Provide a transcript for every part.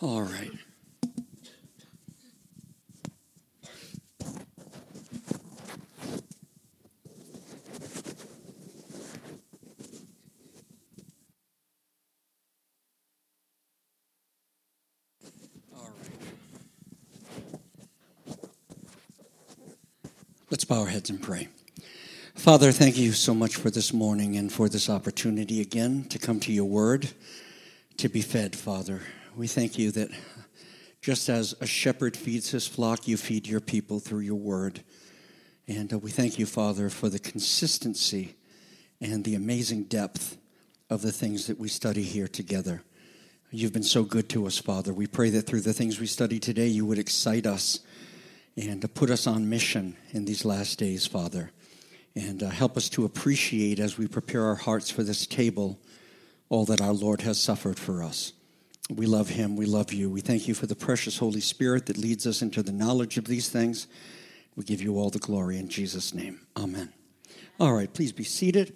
All right. Let's bow our heads and pray. Father, thank you so much for this morning and for this opportunity again to come to your word, to be fed, Father. We thank you that just as a shepherd feeds his flock, you feed your people through your word. And we thank you, Father, for the consistency and the amazing depth of the things that we study here together. You've been so good to us, Father. We pray that through the things we study today, you would excite us and to put us on mission in these last days, Father. And help us to appreciate as we prepare our hearts for this table all that our Lord has suffered for us. We love him. We love you. We thank you for the precious Holy Spirit that leads us into the knowledge of these things. We give you all the glory in Jesus' name. Amen. All right, please be seated.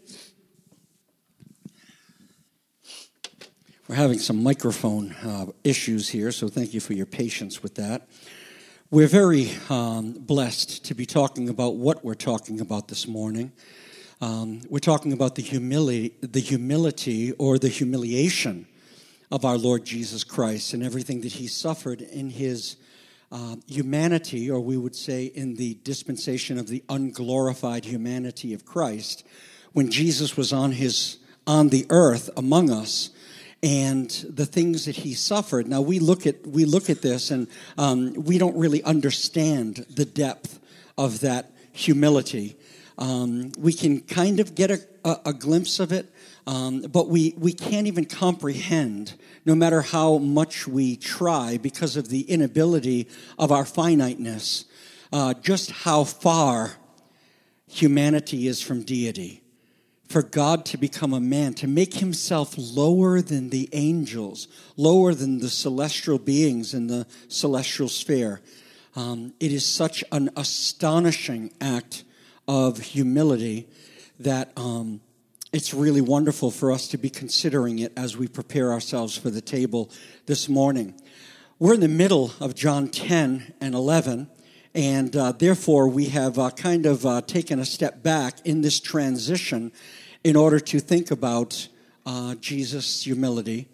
We're having some microphone issues here, so thank you for your patience with that. We're very blessed to be talking about what we're talking about this morning. We're talking about the humility or the humiliation of our Lord Jesus Christ and everything that he suffered in his humanity, or we would say in the dispensation of the unglorified humanity of Christ, when Jesus was on the earth among us. And the things that he suffered. Now we look at this, and we don't really understand the depth of that humility. We can kind of get a glimpse of it, but we can't even comprehend, no matter how much we try, because of the inability of our finiteness, just how far humanity is from deity. For God to become a man, to make himself lower than the angels, lower than the celestial beings in the celestial sphere. It is such an astonishing act of humility that it's really wonderful for us to be considering it as we prepare ourselves for the table this morning. We're in the middle of John 10 and 11. And therefore, we have taken a step back in this transition in order to think about Jesus' humility.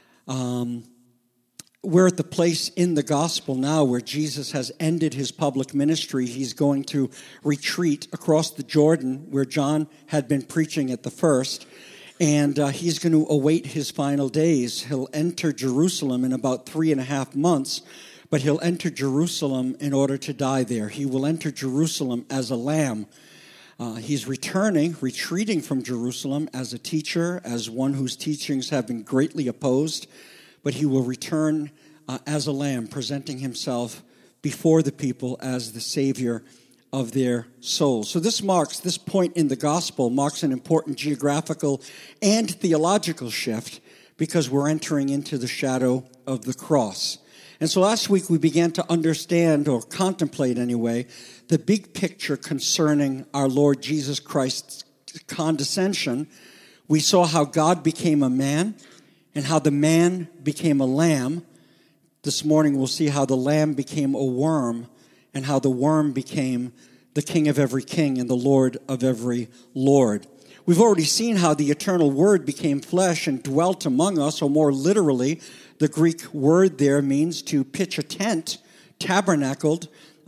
We're at the place in the gospel now where Jesus has ended his public ministry. He's going to retreat across the Jordan where John had been preaching at the first. And he's going to await his final days. He'll enter Jerusalem in about 3.5 months. But he'll enter Jerusalem in order to die there. He will enter Jerusalem as a lamb. He's retreating from Jerusalem as a teacher, as one whose teachings have been greatly opposed. But he will return as a lamb, presenting himself before the people as the Savior of their souls. So this point in the gospel marks an important geographical and theological shift because we're entering into the shadow of the cross. And so last week we began to understand, or contemplate anyway, the big picture concerning our Lord Jesus Christ's condescension. We saw how God became a man and how the man became a lamb. This morning we'll see how the lamb became a worm and how the worm became the king of every king and the Lord of every Lord. We've already seen how the eternal Word became flesh and dwelt among us, or more literally, the Greek word there means to pitch a tent, tabernacled.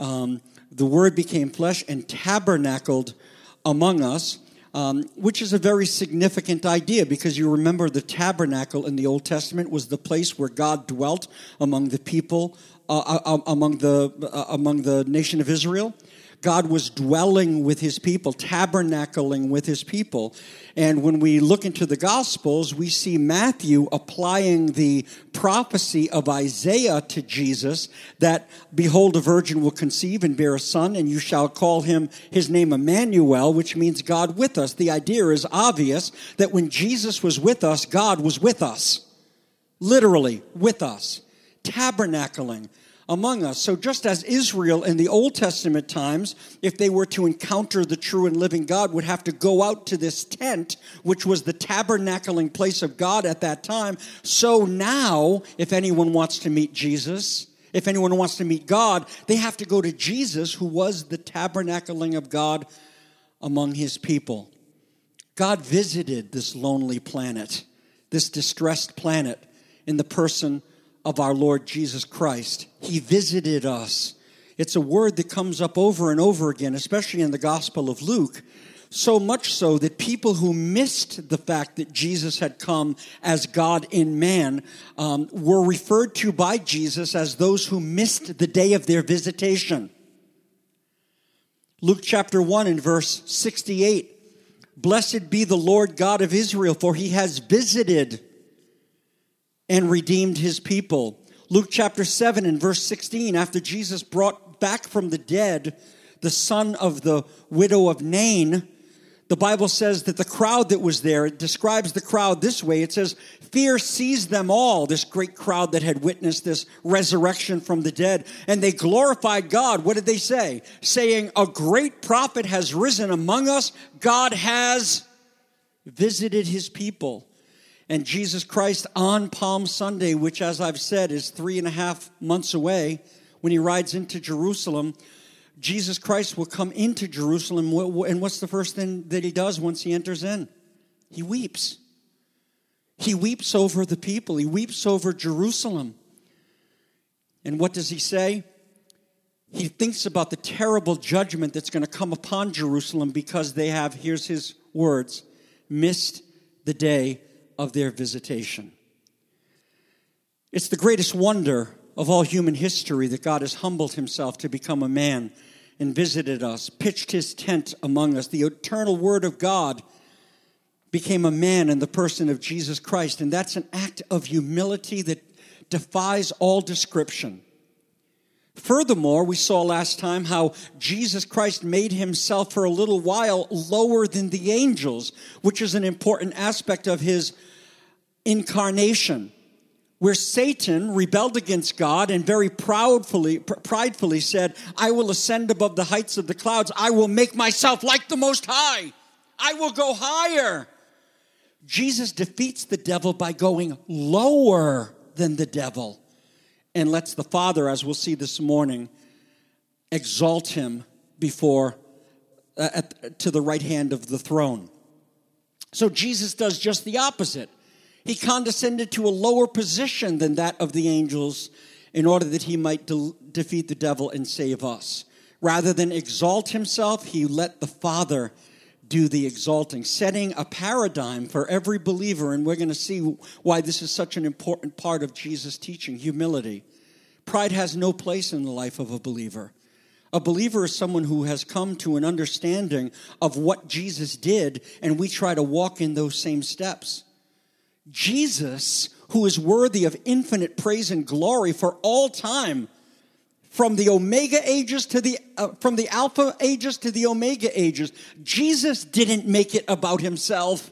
The Word became flesh and tabernacled among us, which is a very significant idea because you remember the tabernacle in the Old Testament was the place where God dwelt among the people, among the nation of Israel. God was dwelling with his people, tabernacling with his people. And when we look into the Gospels, we see Matthew applying the prophecy of Isaiah to Jesus, that, behold, a virgin will conceive and bear a son, and you shall call his name Emmanuel, which means God with us. The idea is obvious that when Jesus was with us, God was with us, literally with us, tabernacling among us. So just as Israel in the Old Testament times, if they were to encounter the true and living God, would have to go out to this tent, which was the tabernacling place of God at that time, so now, if anyone wants to meet Jesus, if anyone wants to meet God, they have to go to Jesus, who was the tabernacling of God among his people. God visited this lonely planet, this distressed planet, in the person of our Lord Jesus Christ. He visited us. It's a word that comes up over and over again, especially in the Gospel of Luke, so much so that people who missed the fact that Jesus had come as God in man were referred to by Jesus as those who missed the day of their visitation. Luke chapter 1 and verse 68, "Blessed be the Lord God of Israel, for he has visited and redeemed his people." Luke chapter 7 and verse 16, after Jesus brought back from the dead the son of the widow of Nain, the Bible says that the crowd that was there, it describes the crowd this way. It says, "Fear seized them all," this great crowd that had witnessed this resurrection from the dead, "and they glorified God." What did they say? Saying, "A great prophet has risen among us. God has visited his people." And Jesus Christ on Palm Sunday, which, as I've said, is 3.5 months away, when he rides into Jerusalem, Jesus Christ will come into Jerusalem, and what's the first thing that he does once he enters in? He weeps. He weeps over the people. He weeps over Jerusalem. And what does he say? He thinks about the terrible judgment that's going to come upon Jerusalem because they have, here's his words, missed the day of their visitation. It's the greatest wonder of all human history that God has humbled himself to become a man and visited us, pitched his tent among us. The eternal Word of God became a man in the person of Jesus Christ, and that's an act of humility that defies all description. Furthermore, we saw last time how Jesus Christ made himself for a little while lower than the angels, which is an important aspect of his incarnation, where Satan rebelled against God and very pridefully said, "I will ascend above the heights of the clouds. I will make myself like the Most High. I will go higher." Jesus defeats the devil by going lower than the devil, and lets the Father, as we'll see this morning, exalt him before to the right hand of the throne. So Jesus does just the opposite. He condescended to a lower position than that of the angels in order that he might defeat the devil and save us. Rather than exalt himself, he let the Father do the exalting, setting a paradigm for every believer. And we're going to see why this is such an important part of Jesus' teaching, humility. Pride has no place in the life of a believer. A believer is someone who has come to an understanding of what Jesus did, and we try to walk in those same steps. Jesus, who is worthy of infinite praise and glory for all time, from the Omega ages to from the Alpha ages to the Omega ages, Jesus didn't make it about himself.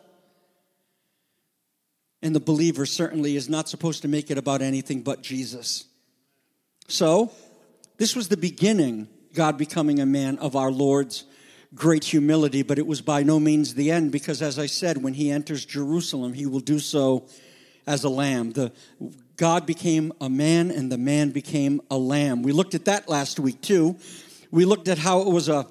And the believer certainly is not supposed to make it about anything but Jesus. So, this was the beginning, God becoming a man, of our Lord's great humility, but it was by no means the end, because as I said, when he enters Jerusalem, he will do so as a lamb. God became a man, and the man became a lamb. We looked at that last week too. We looked at how it was a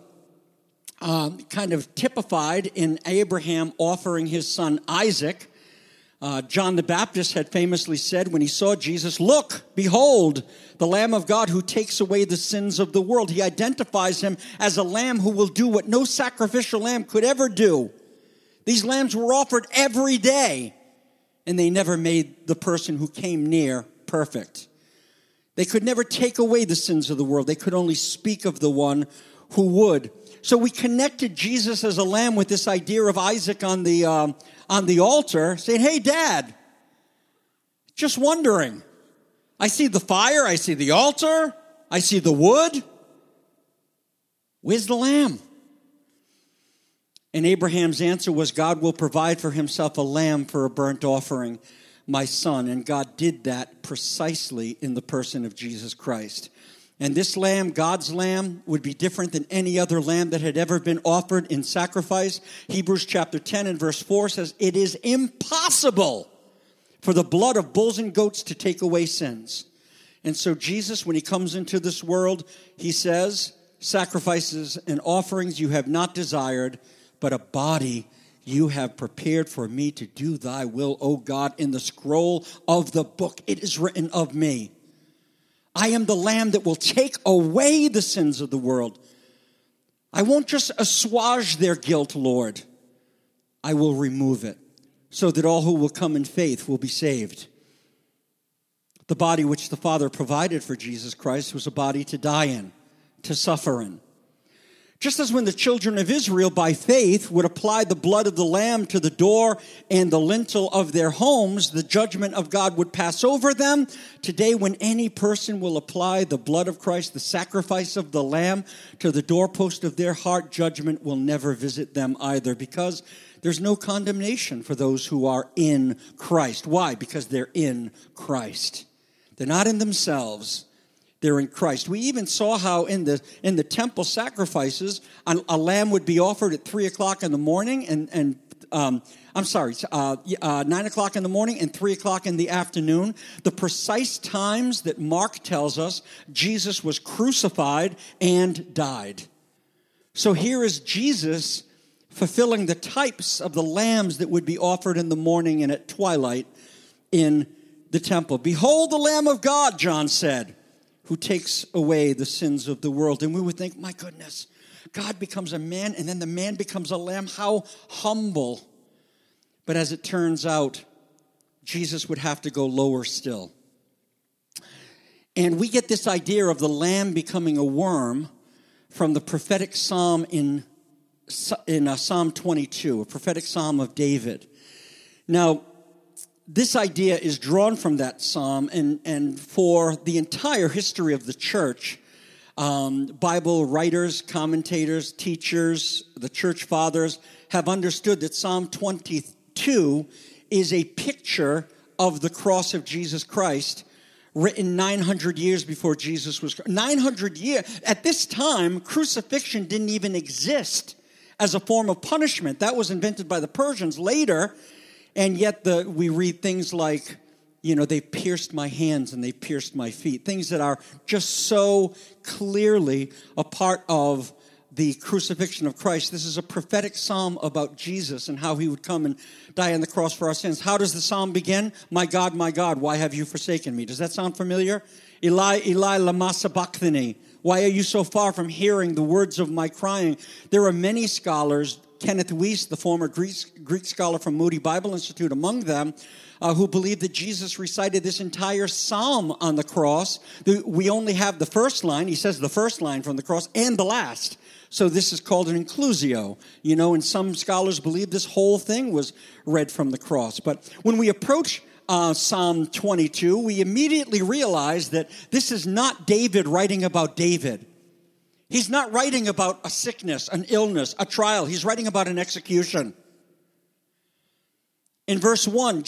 kind of typified in Abraham offering his son Isaac. John the Baptist had famously said when he saw Jesus, "Look, behold, the Lamb of God who takes away the sins of the world." He identifies him as a lamb who will do what no sacrificial lamb could ever do. These lambs were offered every day, and they never made the person who came near perfect. They could never take away the sins of the world. They could only speak of the one who would. So we connected Jesus as a lamb with this idea of Isaac on the altar, saying, "Hey, Dad, just wondering. I see the fire, I see the altar, I see the wood. Where's the lamb?" And Abraham's answer was, God will provide for himself a lamb for a burnt offering. my son. And God did that precisely in the person of Jesus Christ. And this lamb, God's lamb, would be different than any other lamb that had ever been offered in sacrifice. Hebrews chapter 10 and verse 4 says, it is impossible for the blood of bulls and goats to take away sins. And so Jesus, when he comes into this world, he says, sacrifices and offerings you have not desired, but a body you have prepared for me to do thy will, O God. In the scroll of the book it is written of me, I am the lamb that will take away the sins of the world. I won't just assuage their guilt, Lord. I will remove it so that all who will come in faith will be saved. The body which the Father provided for Jesus Christ was a body to die in, to suffer in. Just as when the children of Israel, by faith, would apply the blood of the lamb to the door and the lintel of their homes, the judgment of God would pass over them. Today, when any person will apply the blood of Christ, the sacrifice of the lamb, to the doorpost of their heart, judgment will never visit them either, because there's no condemnation for those who are in Christ. Why? Because they're in Christ. They're not in themselves. They're in Christ. We even saw how in the temple sacrifices, a lamb would be offered at 3 o'clock in the morning, 9 o'clock in the morning and 3 o'clock in the afternoon. The precise times that Mark tells us Jesus was crucified and died. So here is Jesus fulfilling the types of the lambs that would be offered in the morning and at twilight in the temple. Behold the Lamb of God, John said, who takes away the sins of the world. And we would think, my goodness, God becomes a man and then the man becomes a lamb. How humble. But as it turns out, Jesus would have to go lower still. And we get this idea of the lamb becoming a worm from the prophetic psalm in Psalm 22, a prophetic psalm of David. Now, this idea is drawn from that psalm, and for the entire history of the church, Bible writers, commentators, teachers, the church fathers have understood that Psalm 22 is a picture of the cross of Jesus Christ, written 900 years before Jesus was. 900 years. At this time, crucifixion didn't even exist as a form of punishment. That was invented by the Persians later. And yet we read things like, they pierced my hands and they pierced my feet. Things that are just so clearly a part of the crucifixion of Christ. This is a prophetic psalm about Jesus and how he would come and die on the cross for our sins. How does the psalm begin? My God, why have you forsaken me? Does that sound familiar? Eli, Eli, lama sabachthani. Why are you so far from hearing the words of my crying? There are many scholars, Kenneth Wuest, the former Greek scholar from Moody Bible Institute, among them, who believe that Jesus recited this entire psalm on the cross. We only have the first line. He says the first line from the cross and the last. So this is called an inclusio, and some scholars believe this whole thing was read from the cross. But when we approach Psalm 22, we immediately realize that this is not David writing about David. He's not writing about a sickness, an illness, a trial. He's writing about an execution. In verse 1,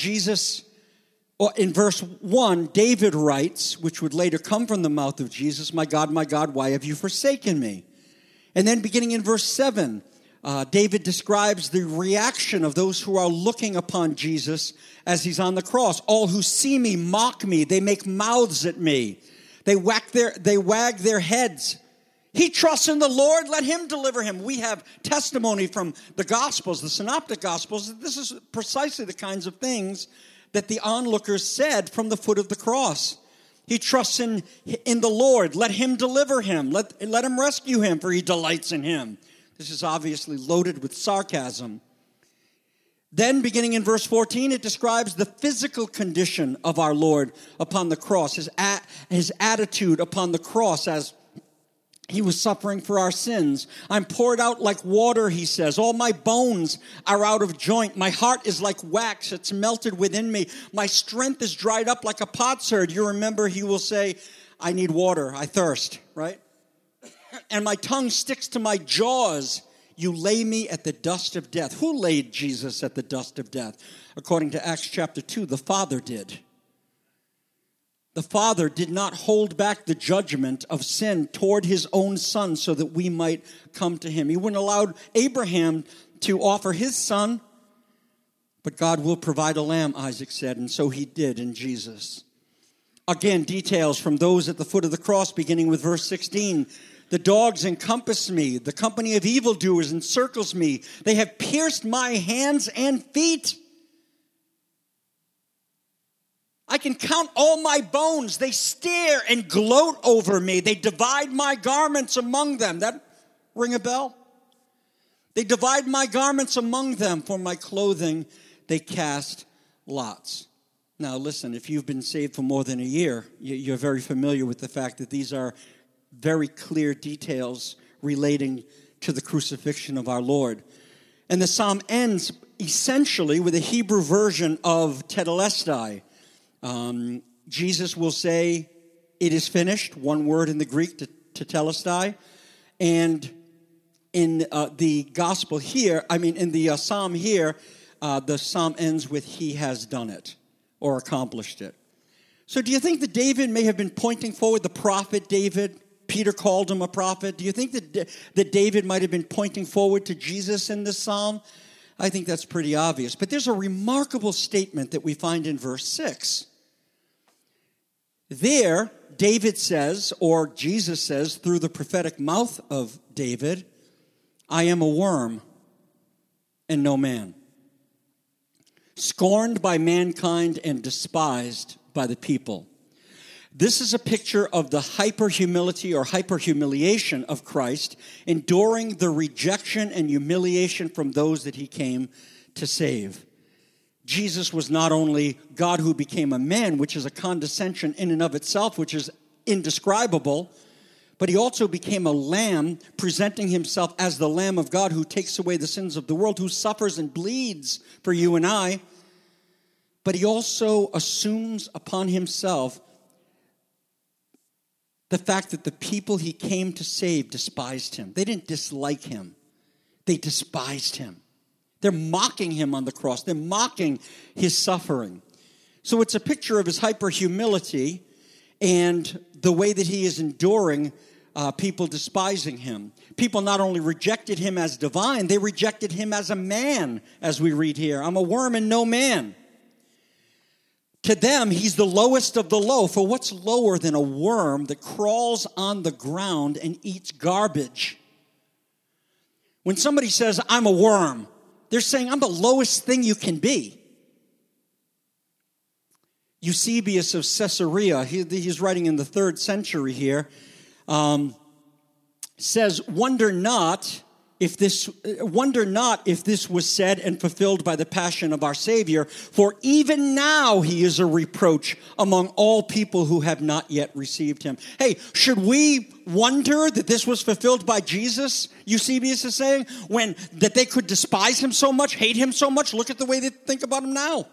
David writes, which would later come from the mouth of Jesus, my God, why have you forsaken me? And then beginning in verse 7, David describes the reaction of those who are looking upon Jesus as he's on the cross. All who see me mock me. They make mouths at me. They wag their heads. He trusts in the Lord. Let him deliver him. We have testimony from the Gospels, the Synoptic Gospels, that this is precisely the kinds of things that the onlookers said from the foot of the cross. He trusts in the Lord. Let him deliver him. Let him rescue him, for he delights in him. This is obviously loaded with sarcasm. Then, beginning in verse 14, it describes the physical condition of our Lord upon the cross, his attitude upon the cross as he was suffering for our sins. I'm poured out like water, he says. All my bones are out of joint. My heart is like wax. It's melted within me. My strength is dried up like a potsherd. You remember he will say, I need water. I thirst, right? And my tongue sticks to my jaws. you lay me at the dust of death. Who laid Jesus at the dust of death? According to Acts chapter 2, the Father did. The Father did not hold back the judgment of sin toward his own Son so that we might come to him. He wouldn't allow Abraham to offer his son, but God will provide a lamb, Isaac said, and so he did in Jesus. Again, details from those at the foot of the cross, beginning with verse 16. The dogs encompass me. The company of evildoers encircles me. They have pierced my hands and feet. I can count all my bones. They stare and gloat over me. They divide my garments among them. That ring a bell? They divide my garments among them. For my clothing they cast lots. Now listen, if you've been saved for more than a year, you're very familiar with the fact that these are very clear details relating to the crucifixion of our Lord. And the psalm ends essentially with a Hebrew version of tetelestai. Jesus will say, it is finished, one word in the Greek, tetelestai. And in the gospel here, in the psalm here, the psalm ends with, he has done it, or accomplished it. So do you think that David may have been pointing forward, the prophet David? Peter called him a prophet. Do you think that David might have been pointing forward to Jesus in this psalm? I think that's pretty obvious. But there's a remarkable statement that we find in verse 6. There, David says, or Jesus says, through the prophetic mouth of David, I am a worm and no man, scorned by mankind and despised by the people. This is a picture of the hyper-humility or hyper-humiliation of Christ, enduring the rejection and humiliation from those that he came to save. Jesus was not only God who became a man, which is a condescension in and of itself, which is indescribable, but he also became a lamb, presenting himself as the Lamb of God who takes away the sins of the world, who suffers and bleeds for you and I. But he also assumes upon himself the fact that the people he came to save despised him. They didn't dislike him. They despised him. They're mocking him on the cross. They're mocking his suffering. So it's a picture of his hyper-humility and the way that he is enduring people despising him. People not only rejected him as divine, they rejected him as a man, as we read here. I'm a worm and no man. To them, he's the lowest of the low. For what's lower than a worm that crawls on the ground and eats garbage? When somebody says, I'm a worm, they're saying, I'm the lowest thing you can be. Eusebius of Caesarea, he's writing in the 3rd century here, says, Wonder not if this was said and fulfilled by the passion of our Savior, for even now he is a reproach among all people who have not yet received him. Hey, should we wonder that this was fulfilled by Jesus, Eusebius is saying, that they could despise him so much, hate him so much? Look at the way they think about him now.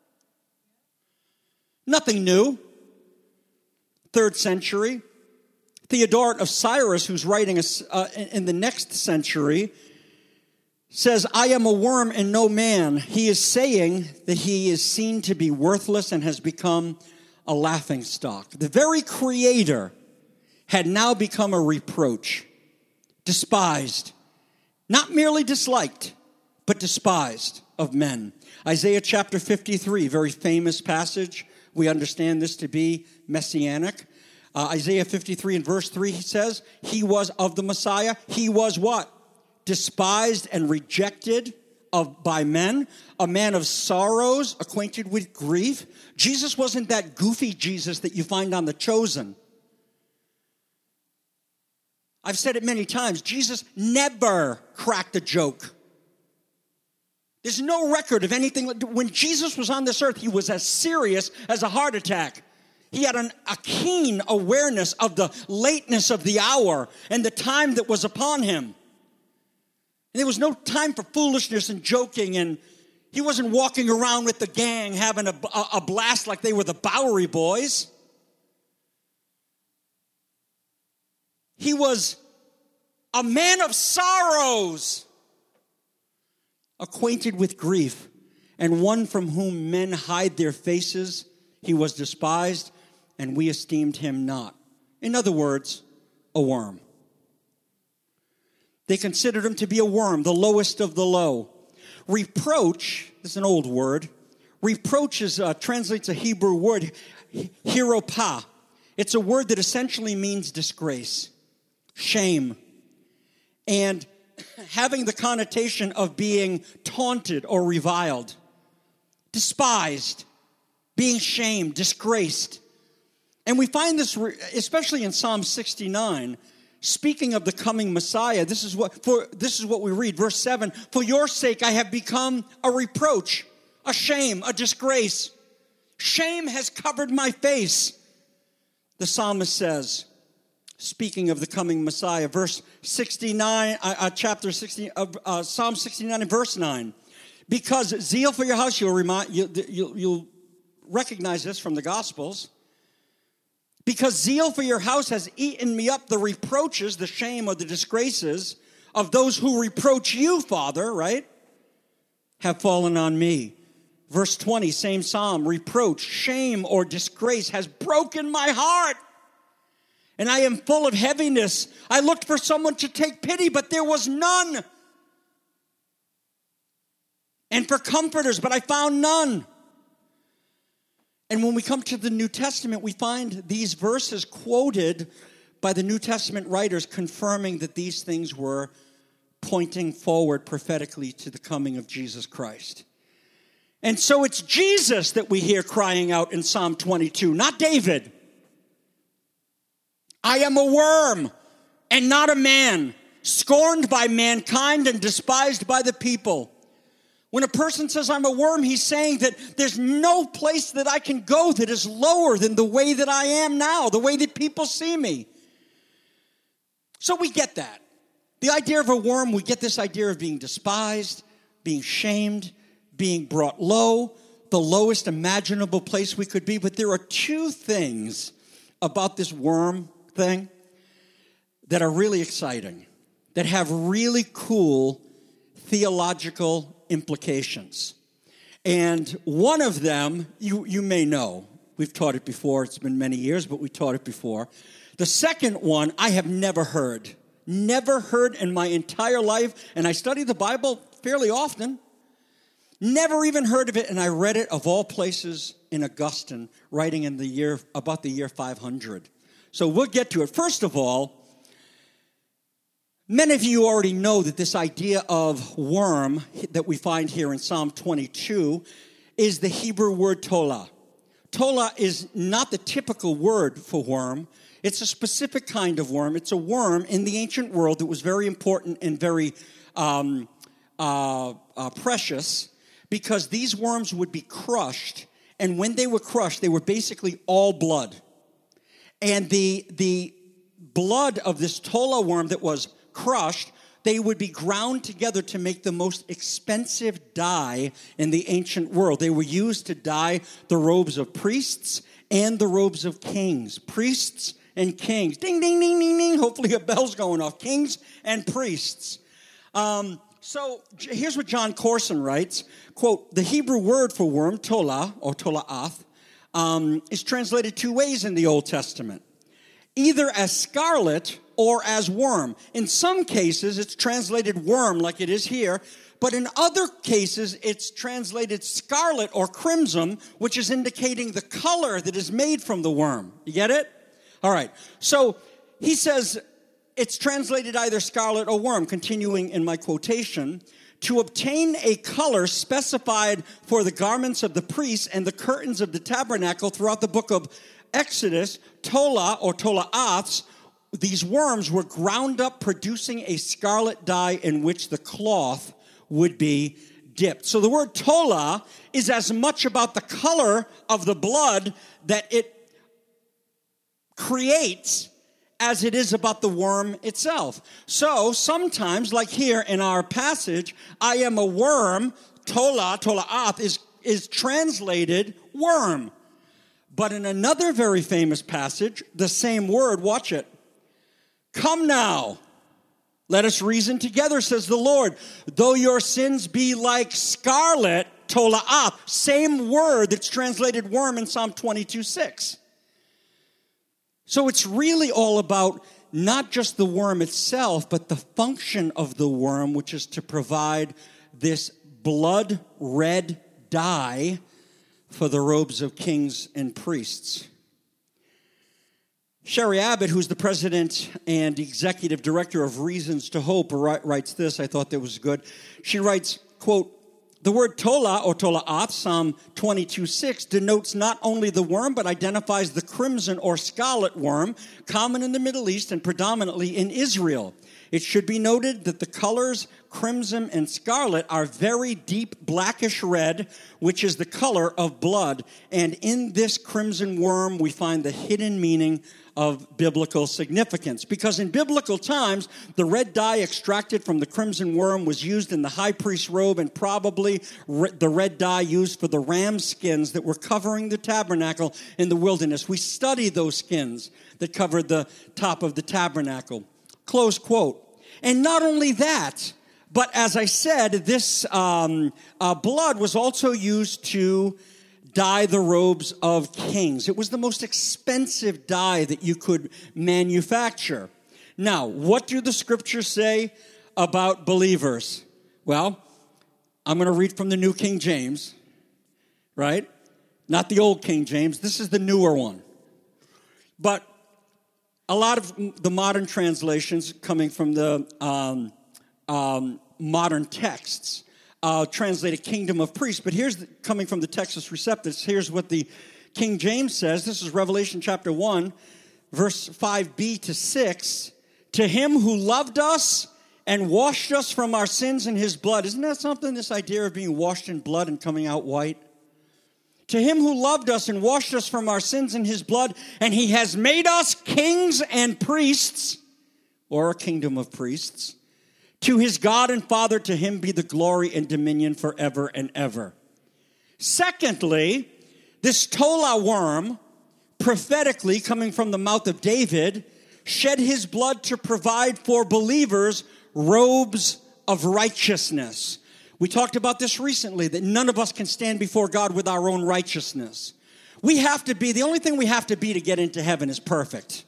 Nothing new. 3rd century. Theodoret of Cyrus, who's writing in the next century, says, I am a worm and no man. He is saying that he is seen to be worthless and has become a laughingstock. The very Creator had now become a reproach, despised, not merely disliked, but despised of men. Isaiah chapter 53, very famous passage. We understand this to be messianic. Isaiah 53 and verse 3, he says, he was of the Messiah. He was what? Despised and rejected by men, a man of sorrows, acquainted with grief. Jesus wasn't that goofy Jesus that you find on The Chosen. I've said it many times. Jesus never cracked a joke. There's no record of anything. When Jesus was on this earth, he was as serious as a heart attack. He had a keen awareness of the lateness of the hour and the time that was upon him. And there was no time for foolishness and joking, and he wasn't walking around with the gang having a blast like they were the Bowery Boys. He was a man of sorrows, acquainted with grief, and one from whom men hide their faces. He was despised, and we esteemed him not. In other words, a worm. They considered him to be a worm, the lowest of the low. Reproach, this is an old word. Reproach translates a Hebrew word, hiropah. It's a word that essentially means disgrace, shame, and having the connotation of being taunted or reviled, despised, being shamed, disgraced. And we find this especially in Psalm 69, speaking of the coming Messiah. This is what we read, verse 7. For your sake I have become a reproach, a shame, a disgrace. Shame has covered my face, the psalmist says, speaking of the coming Messiah. Verse 69, chapter 60, Psalm 69 and verse 9. Because zeal for your house, you'll recognize this from the Gospels. Because zeal for your house has eaten me up, the reproaches, the shame, or the disgraces of those who reproach you, Father, right, have fallen on me. Verse 20, same psalm, reproach, shame, or disgrace has broken my heart, and I am full of heaviness. I looked for someone to take pity, but there was none. And for comforters, but I found none. And when we come to the New Testament, we find these verses quoted by the New Testament writers confirming that these things were pointing forward prophetically to the coming of Jesus Christ. And so it's Jesus that we hear crying out in Psalm 22, not David. I am a worm and not a man, scorned by mankind and despised by the people. When a person says I'm a worm, he's saying that there's no place that I can go that is lower than the way that I am now, the way that people see me. So we get that. The idea of a worm, we get this idea of being despised, being shamed, being brought low, the lowest imaginable place we could be. But there are two things about this worm thing that are really exciting, that have really cool theological implications. And one of them, you may know. We've taught it before. It's been many years, but we taught it before. The second one, I have never heard. Never heard in my entire life. And I study the Bible fairly often. Never even heard of it, and I read it, of all places, in Augustine, writing in about the year 500. So we'll get to it. First of all, many of you already know that this idea of worm that we find here in Psalm 22 is the Hebrew word tola. Tola is not the typical word for worm. It's a specific kind of worm. It's a worm in the ancient world that was very important and very precious, because these worms would be crushed, and when they were crushed, they were basically all blood. And the blood of this tola worm that was crushed, they would be ground together to make the most expensive dye in the ancient world. They were used to dye the robes of priests and the robes of kings. Priests and kings. Ding, ding, ding, ding, ding. Hopefully a bell's going off. Kings and priests. So here's what John Corson writes, quote, the Hebrew word for worm, tola, or tola'ath, is translated two ways in the Old Testament, either as scarlet or as worm. In some cases, it's translated worm like it is here, but in other cases, it's translated scarlet or crimson, which is indicating the color that is made from the worm. You get it? All right. So he says, it's translated either scarlet or worm, continuing in my quotation, to obtain a color specified for the garments of the priests and the curtains of the tabernacle throughout the book of Exodus, tola or tola'aths, these worms were ground up, producing a scarlet dye in which the cloth would be dipped. So the word tola is as much about the color of the blood that it creates as it is about the worm itself. So sometimes, like here in our passage, I am a worm, tola'ath, is translated worm. But in another very famous passage, the same word, watch it. Come now, Let us reason together, says the Lord. Though your sins be like scarlet, tola'ath, same word that's translated worm in Psalm 22:6. So it's really all about not just the worm itself, but the function of the worm, which is to provide this blood red dye for the robes of kings and priests. Sherry Abbott, who's the president and executive director of Reasons to Hope, writes this. I thought that was good. She writes, quote, the word tola or tola'ath, Psalm 22:6, denotes not only the worm, but identifies the crimson or scarlet worm, common in the Middle East and predominantly in Israel. It should be noted that the colors crimson and scarlet are very deep blackish red, which is the color of blood. And in this crimson worm, we find the hidden meaning of biblical significance. Because in biblical times, the red dye extracted from the crimson worm was used in the high priest's robe, and probably the red dye used for the ram skins that were covering the tabernacle in the wilderness. We study those skins that covered the top of the tabernacle. Close quote. And not only that, but as I said, this blood was also used to dye the robes of kings. It was the most expensive dye that you could manufacture. Now, what do the scriptures say about believers? Well, I'm going to read from the New King James, right? Not the old King James. This is the newer one. But a lot of the modern translations coming from the modern texts translate a kingdom of priests. But coming from the Textus Receptus, here's what the King James says. This is Revelation chapter 1, verse 5b to 6. To him who loved us and washed us from our sins in his blood. Isn't that something, this idea of being washed in blood and coming out white? To him who loved us and washed us from our sins in his blood, and he has made us kings and priests, or a kingdom of priests. To his God and Father, to him be the glory and dominion forever and ever. Secondly, this tola worm, prophetically coming from the mouth of David, shed his blood to provide for believers robes of righteousness. We talked about this recently, that none of us can stand before God with our own righteousness. The only thing we have to be to get into heaven is perfect.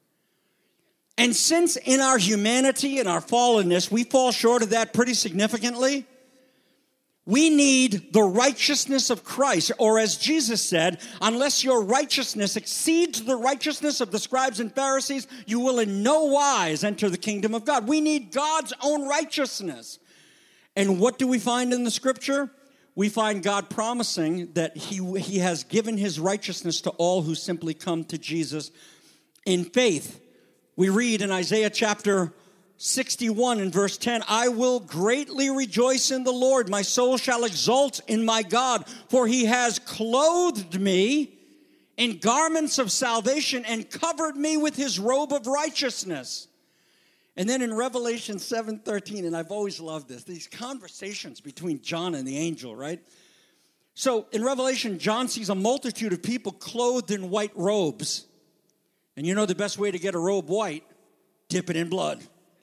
And since in our humanity and our fallenness, we fall short of that pretty significantly, we need the righteousness of Christ. Or as Jesus said, unless your righteousness exceeds the righteousness of the scribes and Pharisees, you will in no wise enter the kingdom of God. We need God's own righteousness. And what do we find in the scripture? We find God promising that he has given his righteousness to all who simply come to Jesus in faith. We read in Isaiah chapter 61 and verse 10, I will greatly rejoice in the Lord. My soul shall exult in my God, for he has clothed me in garments of salvation and covered me with his robe of righteousness. And then in Revelation 7:13, and I've always loved this, these conversations between John and the angel, right? So in Revelation, John sees a multitude of people clothed in white robes. And you know the best way to get a robe white? Dip it in blood.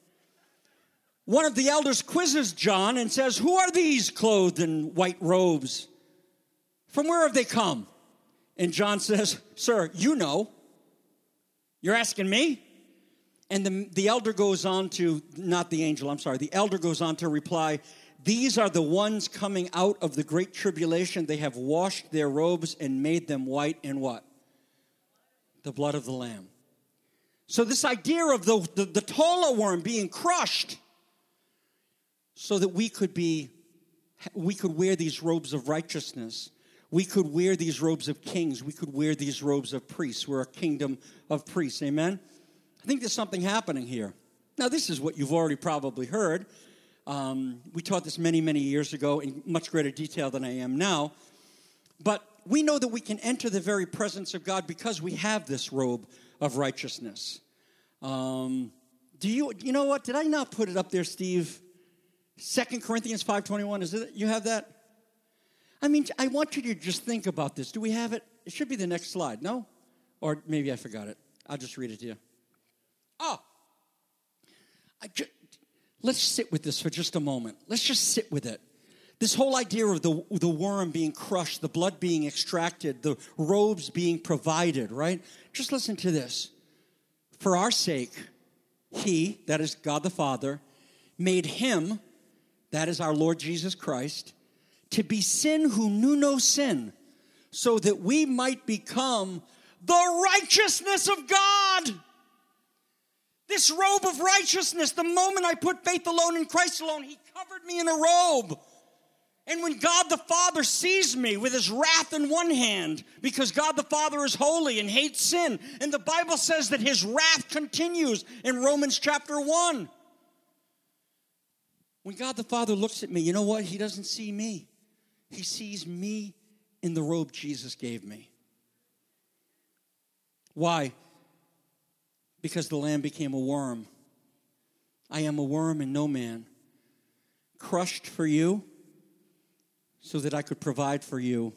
One of the elders quizzes John and says, who are these clothed in white robes? From where have they come? And John says, sir, you know. You're asking me? And the elder goes on to, not the angel, I'm sorry, the elder goes on to reply, these are the ones coming out of the great tribulation. They have washed their robes and made them white in what? The blood of the Lamb. So this idea of the tola worm being crushed so that we could wear these robes of righteousness. We could wear these robes of kings. We could wear these robes of priests. We're a kingdom of priests. Amen? I think there's something happening here. Now, this is what you've already probably heard. We taught this many, many years ago in much greater detail than I am now. But we know that we can enter the very presence of God because we have this robe of righteousness. You know what? Did I not put it up there, Steve? 2 Corinthians 5:21, is it? You have that? I mean, I want you to just think about this. Do we have it? It should be the next slide, no? Or maybe I forgot it. I'll just read it to you. Oh, Let's sit with this for just a moment. Let's just sit with it. This whole idea of the worm being crushed, the blood being extracted, the robes being provided, right? Just listen to this. For our sake, he, that is God the Father, made him, that is our Lord Jesus Christ, to be sin who knew no sin, so that we might become the righteousness of God. This robe of righteousness, the moment I put faith alone in Christ alone, he covered me in a robe. And when God the Father sees me with his wrath in one hand, because God the Father is holy and hates sin, and the Bible says that his wrath continues in Romans chapter 1. When God the Father looks at me, you know what? He doesn't see me. He sees me in the robe Jesus gave me. Why? Because the Lamb became a worm. I am a worm and no man, crushed for you, so that I could provide for you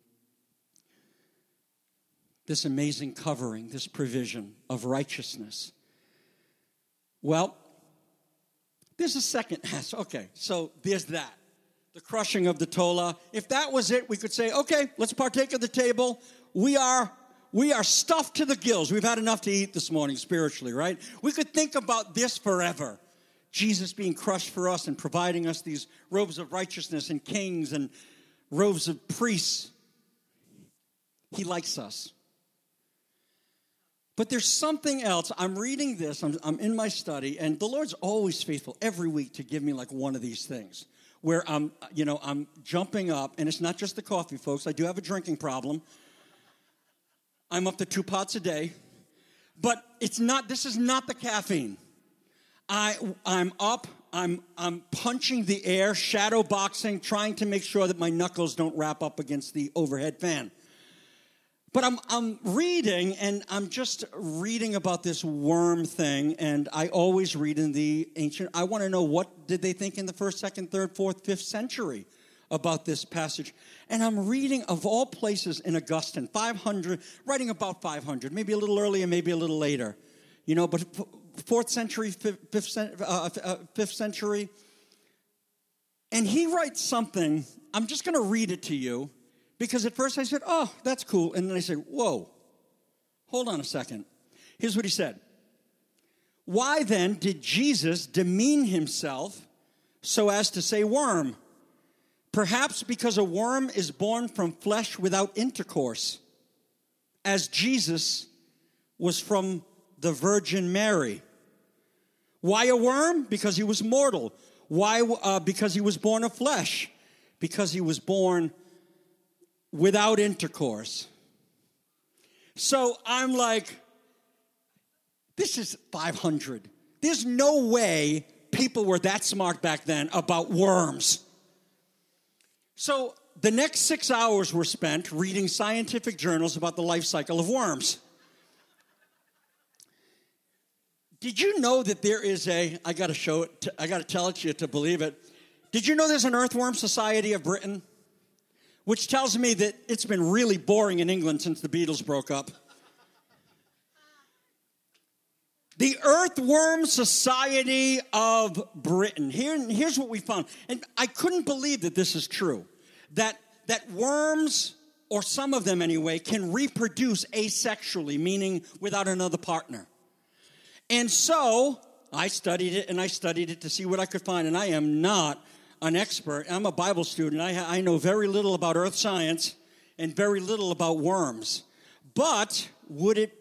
this amazing covering, this provision of righteousness. Well, there's a second. Okay, so there's that. The crushing of the tola. If that was it, we could say, okay, let's partake of the table. We are stuffed to the gills. We've had enough to eat this morning spiritually, right? We could think about this forever. Jesus being crushed for us and providing us these robes of righteousness and kings and robes of priests. He likes us. But there's something else. I'm reading this. I'm in my study, and the Lord's always faithful every week to give me like one of these things where I'm jumping up, and it's not just the coffee, folks. I do have a drinking problem. I'm up to 2 pots a day, but this is not the caffeine. I'm up, I'm punching the air, shadow boxing, trying to make sure that my knuckles don't wrap up against the overhead fan. But I'm reading, and I'm just reading about this worm thing, and I always read in the ancient, I want to know what did they think in the 1st, 2nd, 3rd, 4th, 5th century about this passage. And I'm reading, of all places, in Augustine, 500, writing about 500, maybe a little earlier, maybe a little later. You know, but 4th century, 5th century. And he writes something, I'm just going to read it to you, because at first I said, oh, that's cool. And then I said, whoa, hold on a second. Here's what he said. Why then did Jesus demean himself so as to say worm? Perhaps because a worm is born from flesh without intercourse, as Jesus was from the Virgin Mary. Why a worm? Because he was mortal. Why? Because he was born of flesh. Because he was born without intercourse. So I'm like, this is 500. There's no way people were that smart back then about worms. So the next 6 hours were spent reading scientific journals about the life cycle of worms. Did you know that there is I got to tell it to you to believe it. Did you know there's an Earthworm Society of Britain? Which tells me that it's been really boring in England since the Beatles broke up. The Earthworm Society of Britain. Here's what we found. And I couldn't believe that this is true. That worms, or some of them anyway, can reproduce asexually, meaning without another partner. And so I studied it, and I studied it to see what I could find. And I am not an expert. I'm a Bible student. I know very little about earth science and very little about worms. But would it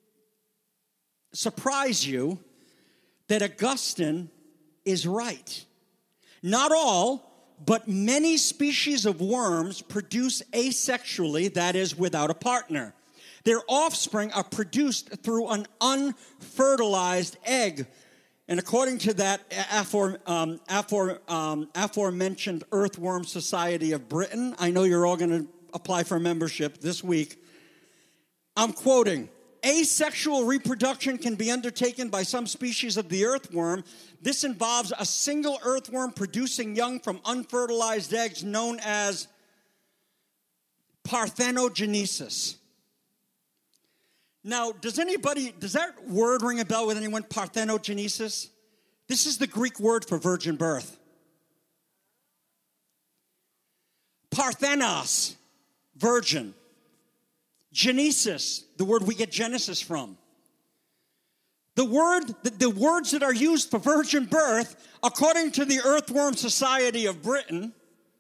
surprise you that Augustine is right? Not all, but many species of worms produce asexually, that is, without a partner. Their offspring are produced through an unfertilized egg. And according to that aforementioned Earthworm Society of Britain, I know you're all going to apply for a membership this week. I'm quoting, asexual reproduction can be undertaken by some species of the earthworm. This involves a single earthworm producing young from unfertilized eggs known as parthenogenesis. Now, does that word ring a bell with anyone? Parthenogenesis? This is the Greek word for virgin birth. Parthenos, virgin. Genesis, the word we get Genesis from. The words that are used for virgin birth, according to the Earthworm Society of Britain,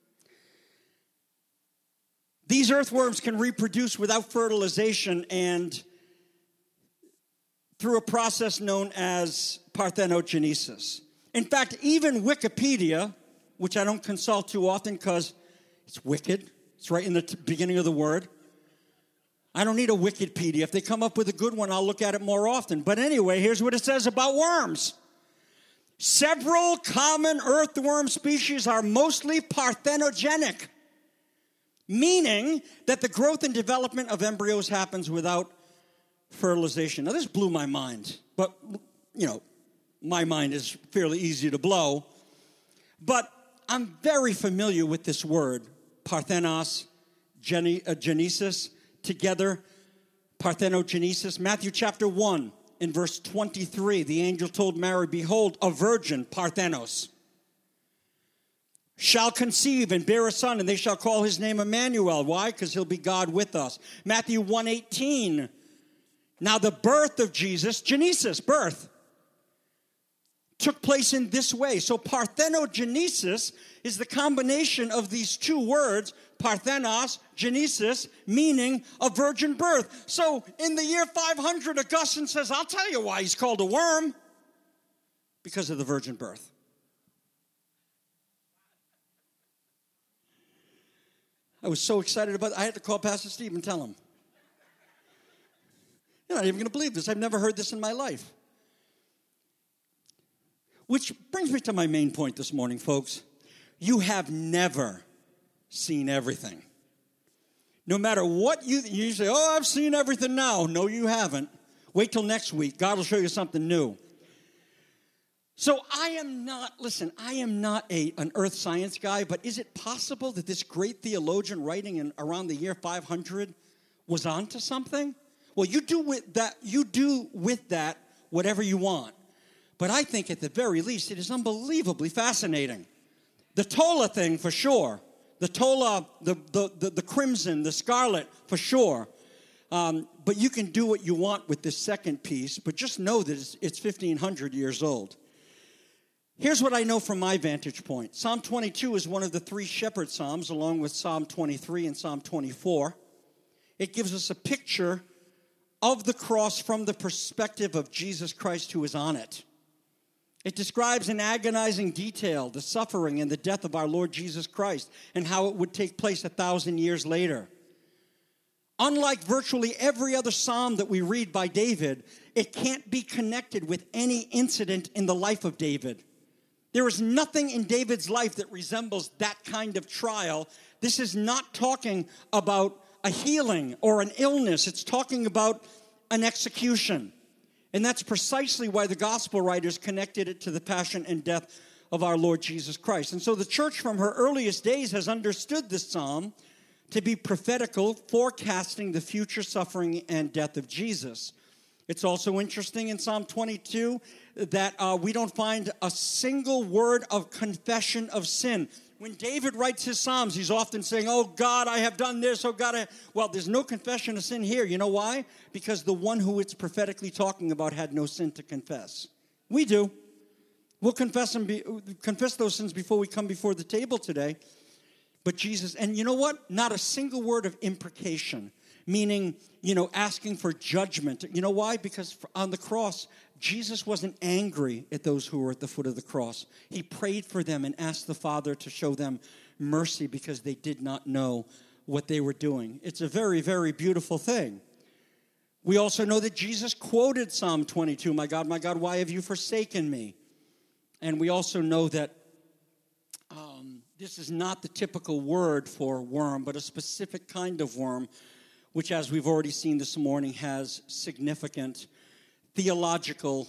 these earthworms can reproduce without fertilization and through a process known as parthenogenesis. In fact, even Wikipedia, which I don't consult too often because it's wicked, it's right in the beginning of the word. I don't need a Wikipedia. If they come up with a good one, I'll look at it more often. But anyway, here's what it says about worms. Several common earthworm species are mostly parthenogenic, meaning that the growth and development of embryos happens without fertilization. Now, this blew my mind, but, my mind is fairly easy to blow. But I'm very familiar with this word, parthenos, genesis, together, parthenogenesis. Matthew chapter 1, in verse 23, the angel told Mary, behold, a virgin, parthenos, shall conceive and bear a son, and they shall call his name Emmanuel. Why? Because he'll be God with us. Matthew 1:18. Now the birth of Jesus, genesis, birth, took place in this way. So parthenogenesis is the combination of these two words, parthenos, genesis, meaning a virgin birth. So in the year 500, Augustine says, I'll tell you why he's called a worm. Because of the virgin birth. I was so excited about it, I had to call Pastor Steve and tell him. You're not even going to believe this. I've never heard this in my life. Which brings me to my main point this morning, folks. You have never seen everything. No matter what you say, oh, I've seen everything now. No, you haven't. Wait till next week. God will show you something new. So I am not an earth science guy, but is it possible that this great theologian writing in around the year 500 was onto something? Well, you do with that whatever you want. But I think at the very least it is unbelievably fascinating. The Tola thing for sure. The Tola, the crimson, the scarlet for sure. But you can do what you want with this second piece, but just know that it's 1,500 years old. Here's what I know from my vantage point. Psalm 22 is one of the three shepherd psalms, along with Psalm 23 and Psalm 24. It gives us a picture of the cross from the perspective of Jesus Christ who is on it. It describes in agonizing detail the suffering and the death of our Lord Jesus Christ and how it would take place 1,000 years later. Unlike virtually every other psalm that we read by David, it can't be connected with any incident in the life of David. There is nothing in David's life that resembles that kind of trial. This is not talking about a healing or an illness. It's talking about an execution. And that's precisely why the gospel writers connected it to the passion and death of our Lord Jesus Christ. And so the church from her earliest days has understood this psalm to be prophetical, forecasting the future suffering and death of Jesus. It's also interesting in Psalm 22 that we don't find a single word of confession of sin. When David writes his Psalms, he's often saying, oh, God, I have done this. Oh, God, Well, there's no confession of sin here. You know why? Because the one who it's prophetically talking about had no sin to confess. We do. We'll confess those sins before we come before the table today. But Jesus, and you know what? Not a single word of imprecation, meaning, asking for judgment. You know why? Because on the cross, Jesus wasn't angry at those who were at the foot of the cross. He prayed for them and asked the Father to show them mercy because they did not know what they were doing. It's a very, very beautiful thing. We also know that Jesus quoted Psalm 22, my God, why have you forsaken me? And we also know that this is not the typical word for worm, but a specific kind of worm, which, as we've already seen this morning, has significant theological,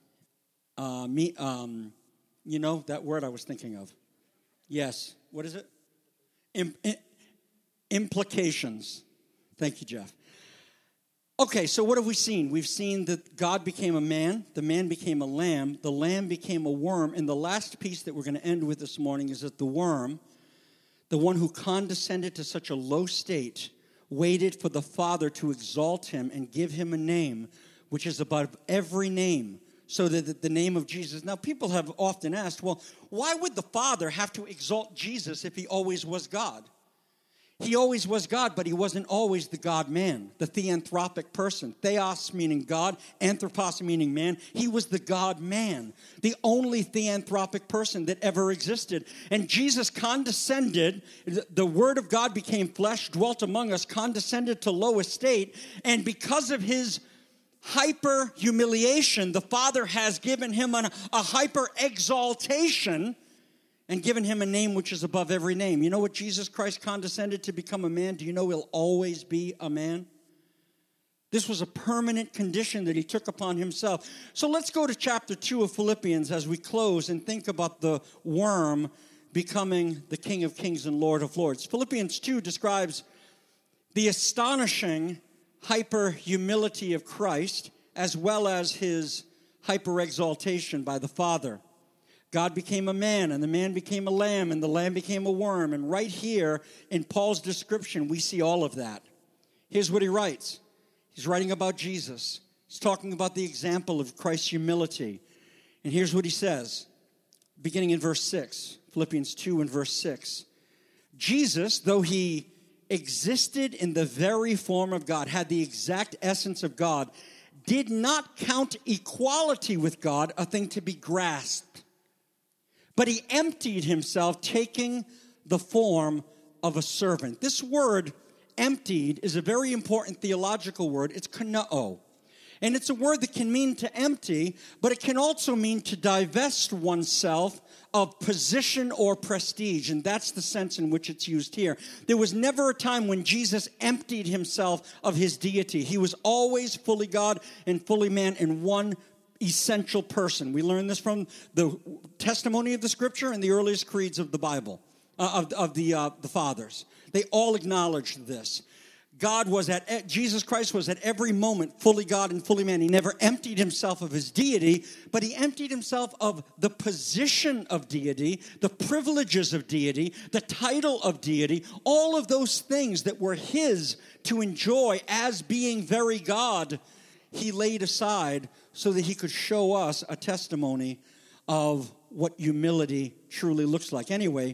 that word I was thinking of. Yes. What is it? Implications. Thank you, Jeff. Okay, so what have we seen? We've seen that God became a man, the man became a lamb, the lamb became a worm, and the last piece that we're going to end with this morning is that the worm, the one who condescended to such a low state, waited for the Father to exalt him and give him a name which is above every name, so that the name of Jesus. Now, people have often asked, well, why would the Father have to exalt Jesus if he always was God? He always was God, but he wasn't always the God-man, the theanthropic person. Theos meaning God, anthropos meaning man. He was the God-man, the only theanthropic person that ever existed. And Jesus condescended, the Word of God became flesh, dwelt among us, condescended to low estate, and because of his hyper-humiliation, the Father has given him a hyper-exaltation and given him a name which is above every name. You know what Jesus Christ condescended to become a man? Do you know he'll always be a man? This was a permanent condition that he took upon himself. So let's go to chapter 2 of Philippians as we close and think about the worm becoming the King of Kings and Lord of Lords. Philippians 2 describes the astonishing hyper-humility of Christ as well as his hyper-exaltation by the Father. God became a man, and the man became a lamb, and the lamb became a worm. And right here in Paul's description, we see all of that. Here's what he writes. He's writing about Jesus. He's talking about the example of Christ's humility. And here's what he says, beginning in verse 6, Philippians 2 and verse 6. Jesus, though he existed in the very form of God, had the exact essence of God, did not count equality with God a thing to be grasped. But he emptied himself, taking the form of a servant. This word, emptied, is a very important theological word. It's kanao. And it's a word that can mean to empty, but it can also mean to divest oneself of position or prestige. And that's the sense in which it's used here. There was never a time when Jesus emptied himself of his deity. He was always fully God and fully man in one essential person. We learn this from the testimony of the Scripture and the earliest creeds of the Bible, of the fathers. They all acknowledged this. Jesus Christ was at every moment fully God and fully man. He never emptied himself of his deity, but he emptied himself of the position of deity, the privileges of deity, the title of deity, all of those things that were his to enjoy as being very God. He laid aside so that he could show us a testimony of what humility truly looks like. Anyway,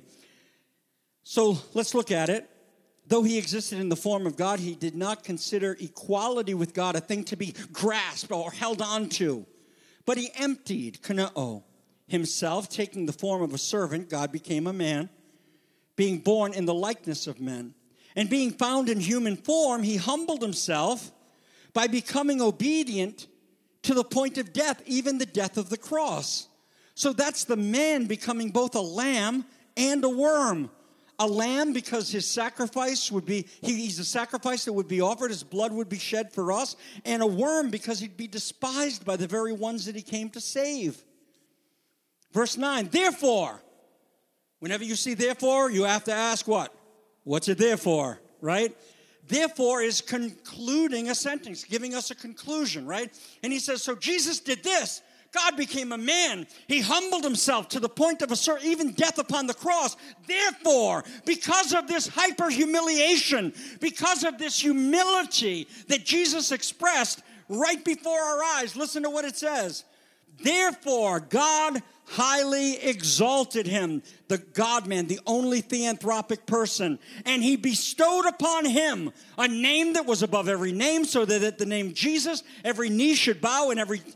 so let's look at it. Though he existed in the form of God, he did not consider equality with God a thing to be grasped or held on to. But he emptied, kanao, himself, taking the form of a servant. God became a man, being born in the likeness of men. And being found in human form, he humbled himself by becoming obedient to the point of death, even the death of the cross. So that's the man becoming both a lamb and a worm. A lamb because his sacrifice would be, he's a sacrifice that would be offered, his blood would be shed for us. And a worm because he'd be despised by the very ones that he came to save. Verse 9, therefore, whenever you see therefore, you have to ask what? What's it there for, right? Therefore is concluding a sentence, giving us a conclusion, right? And he says, so Jesus did this. God became a man. He humbled himself to the point of even death upon the cross. Therefore, because of this hyper-humiliation, because of this humility that Jesus expressed right before our eyes, listen to what it says. Therefore, God highly exalted him, the God-man, the only theanthropic person, and he bestowed upon him a name that was above every name, so that at the name Jesus, every knee should bow and every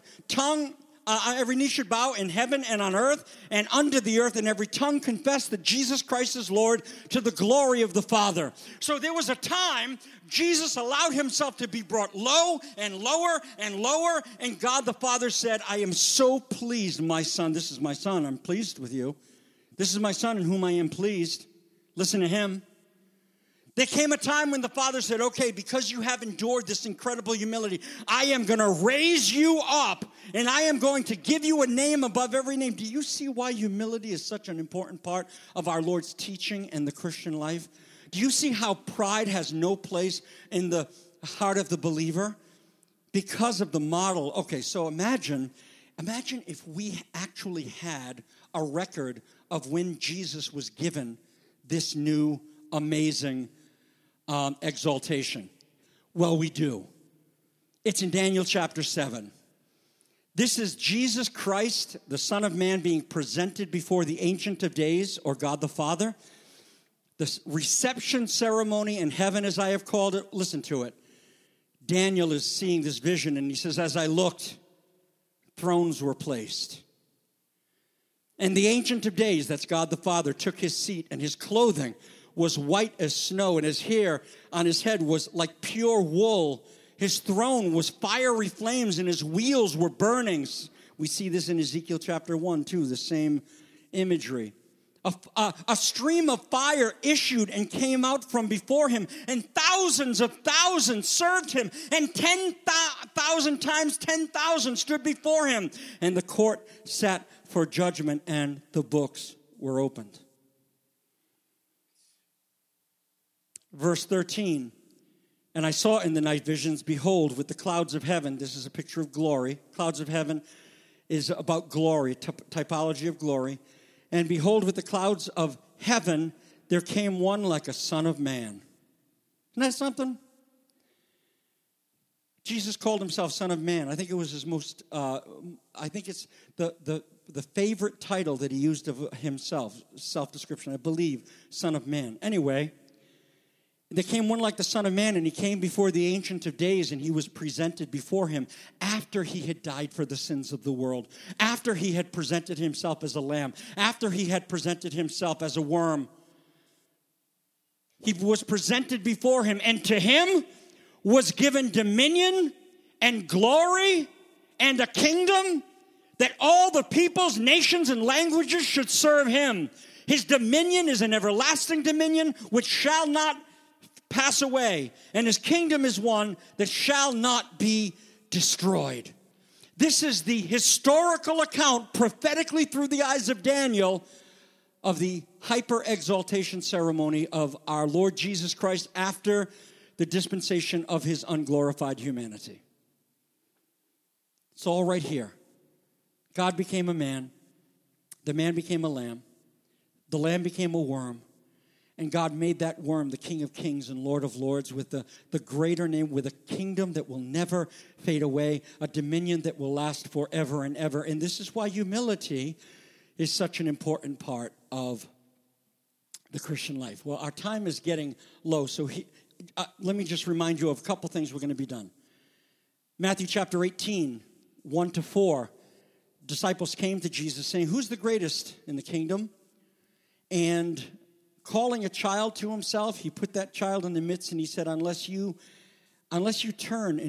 knee should bow in heaven and on earth and under the earth, and every tongue confess that Jesus Christ is Lord, to the glory of the Father. So there was a time Jesus allowed himself to be brought low and lower and lower, and God the Father said, I am so pleased, my son. This is my son. I'm pleased with you. This is my son in whom I am pleased. Listen to him. There came a time when the Father said, okay, because you have endured this incredible humility, I am going to raise you up, and I am going to give you a name above every name. Do you see why humility is such an important part of our Lord's teaching and the Christian life? Do you see how pride has no place in the heart of the believer? because of the model. Okay, so imagine if we actually had a record of when Jesus was given this new amazing exaltation. Well, we do. It's in Daniel chapter 7. This is Jesus Christ, the Son of Man, being presented before the Ancient of Days, or God the Father. The reception ceremony in heaven, as I have called it. Listen to it. Daniel is seeing this vision, and he says, as I looked, thrones were placed. And the Ancient of Days, that's God the Father, took his seat, and his clothing was white as snow, and his hair on his head was like pure wool. His throne was fiery flames, and his wheels were burnings. We see this in Ezekiel chapter 1, too, the same imagery. A stream of fire issued and came out from before him, and thousands of thousands served him, and 10,000 times 10,000 stood before him. And the court sat for judgment, and the books were opened. Verse 13, and I saw in the night visions, behold, with the clouds of heaven, this is a picture of glory. Clouds of heaven is about glory, typology of glory. And behold, with the clouds of heaven, there came one like a son of man. Isn't that something? Jesus called himself Son of Man. I think it was his most, I think it's the favorite title that he used of himself, self-description, I believe, Son of Man. Anyway, there came one like the Son of Man, and he came before the Ancient of Days, and he was presented before him after he had died for the sins of the world, after he had presented himself as a lamb, after he had presented himself as a worm. He was presented before him, and to him was given dominion and glory and a kingdom that all the peoples, nations, and languages should serve him. His dominion is an everlasting dominion which shall not pass away, and his kingdom is one that shall not be destroyed. This is the historical account, prophetically through the eyes of Daniel, of the hyper-exaltation ceremony of our Lord Jesus Christ after the dispensation of his unglorified humanity. It's all right here. God became a man. The man became a lamb. The lamb became a worm. And God made that worm the King of Kings and Lord of Lords with the greater name, with a kingdom that will never fade away, a dominion that will last forever and ever. And this is why humility is such an important part of the Christian life. Well, our time is getting low, so let me just remind you of a couple things we're going to be done. Matthew chapter 18, 1-4. Disciples came to Jesus saying, who's the greatest in the kingdom? And calling a child to himself, he put that child in the midst, and he said, unless you turn,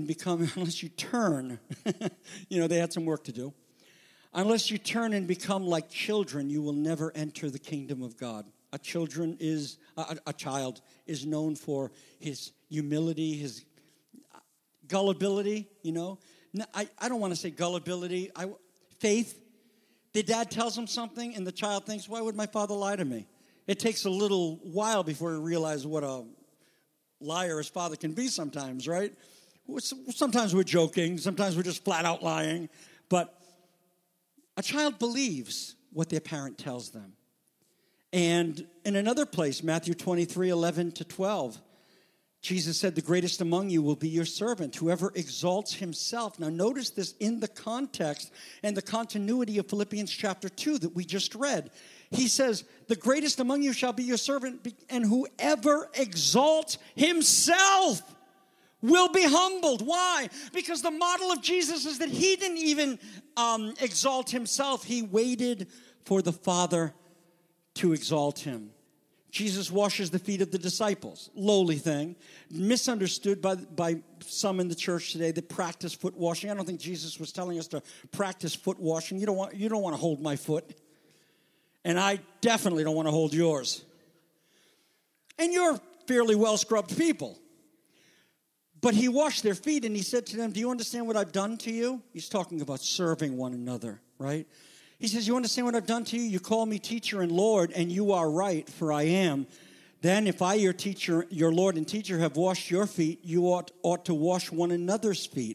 they had some work to do. Unless you turn and become like children, you will never enter the kingdom of God. A child is known for his humility, his gullibility, I don't want to say gullibility. Faith. The dad tells him something, and the child thinks, why would my father lie to me? It takes a little while before he realizes what a liar his father can be sometimes, right? Sometimes we're joking. Sometimes we're just flat out lying. But a child believes what their parent tells them. And in another place, Matthew 23, 11-12, Jesus said, the greatest among you will be your servant, whoever exalts himself. Now notice this in the context and the continuity of Philippians chapter 2 that we just read. He says, the greatest among you shall be your servant, and whoever exalts himself will be humbled. Why? Because the model of Jesus is that he didn't even exalt himself. He waited for the Father to exalt him. Jesus washes the feet of the disciples. Lowly thing. Misunderstood by some in the church today that practice foot washing. I don't think Jesus was telling us to practice foot washing. You don't want to hold my foot. And I definitely don't want to hold yours. And you're fairly well-scrubbed people. But he washed their feet, and he said to them, do you understand what I've done to you? He's talking about serving one another, right? He says, you understand what I've done to you? You call me teacher and Lord, and you are right, for I am. Then if I, your teacher, your Lord and teacher, have washed your feet, you ought to wash one another's feet.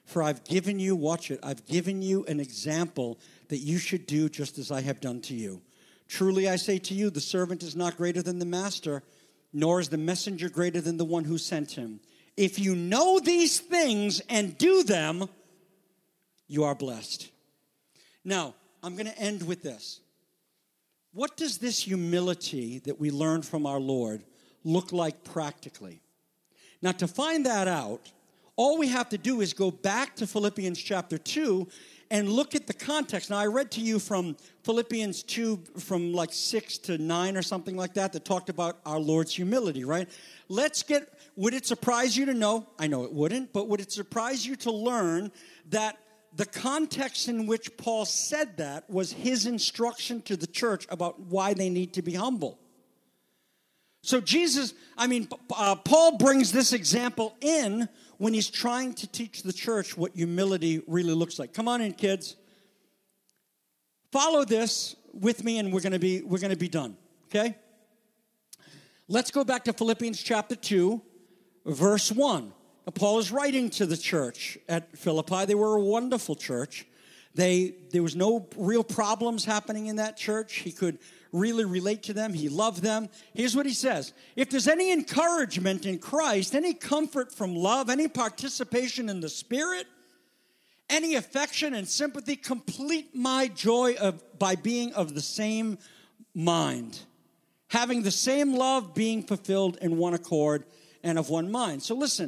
For I've given you, watch it, I've given you an example that you should do just as I have done to you. Truly I say to you, the servant is not greater than the master, nor is the messenger greater than the one who sent him. If you know these things and do them, you are blessed. Now, I'm going to end with this. What does this humility that we learn from our Lord look like practically? Now, to find that out, all we have to do is go back to Philippians chapter 2 and look at the context. Now, I read to you from Philippians 2, from like 6 to 9 or something like that talked about our Lord's humility, right? Would it surprise you to know? I know it wouldn't, but would it surprise you to learn that the context in which Paul said that was his instruction to the church about why they need to be humble? So Paul brings this example in when he's trying to teach the church what humility really looks like. Come on in, kids. Follow this with me, and we're going to be done. Okay? Let's go back to Philippians chapter 2, verse 1. Paul is writing to the church at Philippi. They were a wonderful church. There was no real problems happening in that church. He could really relate to them. He loved them. Here's what he says. If there's any encouragement in Christ, any comfort from love, any participation in the Spirit, any affection and sympathy, complete my joy by being of the same mind, having the same love, being fulfilled in one accord and of one mind. So listen,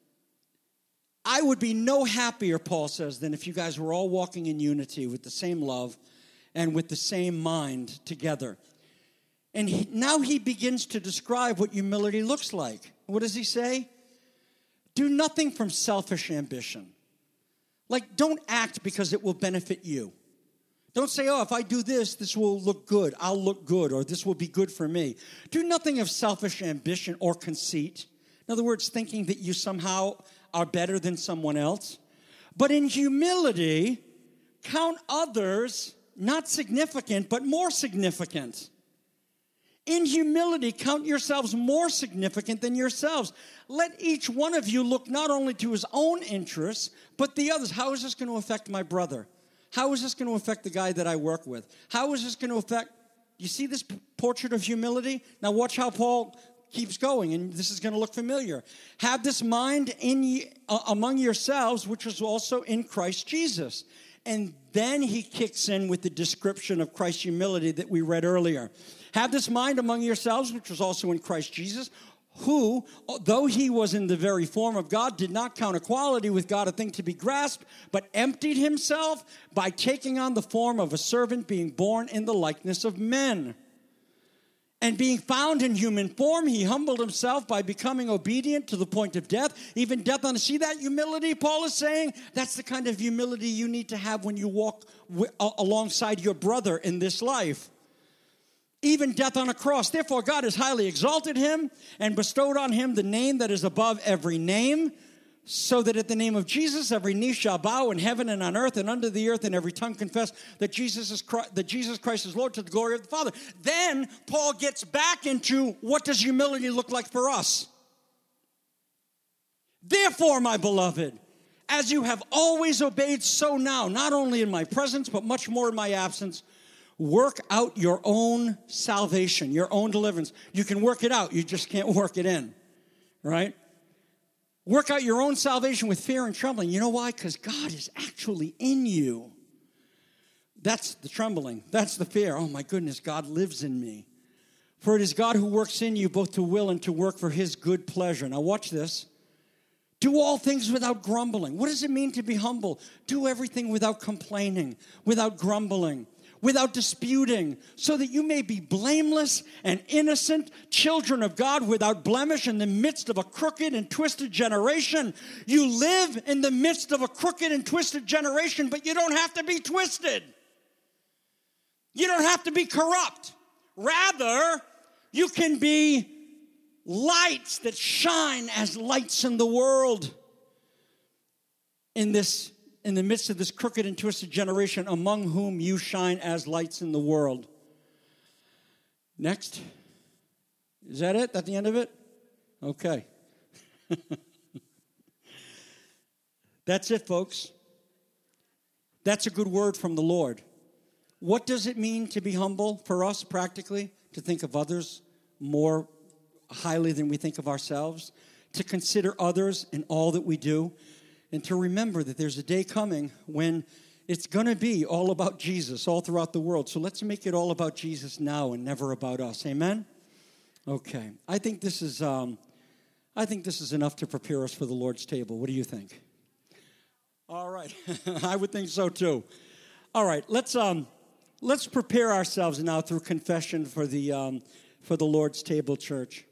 I would be no happier, Paul says, than if you guys were all walking in unity with the same love and with the same mind together. And now he begins to describe what humility looks like. What does he say? Do nothing from selfish ambition. Like, don't act because it will benefit you. Don't say, oh, if I do this, this will look good. I'll look good, or this will be good for me. Do nothing of selfish ambition or conceit. In other words, thinking that you somehow are better than someone else. But in humility, count others not significant, but more significant. In humility, count yourselves more significant than yourselves. Let each one of you look not only to his own interests, but the others. How is this going to affect my brother? How is this going to affect the guy that I work with? How is this going to affect... You see this portrait of humility? Now watch how Paul keeps going, and this is going to look familiar. Have this mind among yourselves, which was also in Christ Jesus. And then he kicks in with the description of Christ's humility that we read earlier. Have this mind among yourselves, which was also in Christ Jesus, who, though he was in the very form of God, did not count equality with God a thing to be grasped, but emptied himself by taking on the form of a servant, being born in the likeness of men. And being found in human form, he humbled himself by becoming obedient to the point of death, even death on... See that humility Paul is saying? That's the kind of humility you need to have when you walk alongside your brother in this life. Even death on a cross. Therefore, God has highly exalted him and bestowed on him the name that is above every name, so that at the name of Jesus, every knee shall bow in heaven and on earth and under the earth, and every tongue confess that Jesus Christ is Lord, to the glory of the Father. Then Paul gets back into what does humility look like for us. Therefore, my beloved, as you have always obeyed, so now, not only in my presence, but much more in my absence, work out your own salvation, your own deliverance. You can work it out, you just can't work it in, right? Work out your own salvation with fear and trembling. You know why? Because God is actually in you. That's the trembling. That's the fear. Oh my goodness, God lives in me. For it is God who works in you both to will and to work for his good pleasure. Now watch this. Do all things without grumbling. What does it mean to be humble? Do everything without complaining, without grumbling, without disputing, so that you may be blameless and innocent, children of God without blemish in the midst of a crooked and twisted generation. You live in the midst of a crooked and twisted generation, but you don't have to be twisted. You don't have to be corrupt. Rather, you can be lights that shine as lights in the world in the midst of this crooked and twisted generation, among whom you shine as lights in the world. Next. Is that it? At the end of it? Okay. That's it, folks. That's a good word from the Lord. What does it mean to be humble for us practically? To think of others more highly than we think of ourselves, to consider others in all that we do, and to remember that there's a day coming when it's going to be all about Jesus all throughout the world. So let's make it all about Jesus now and never about us. Amen? Okay. I think this is enough to prepare us for the Lord's table. What do you think? All right. I would think so too. All right. Let's prepare ourselves now through confession for the Lord's table, church.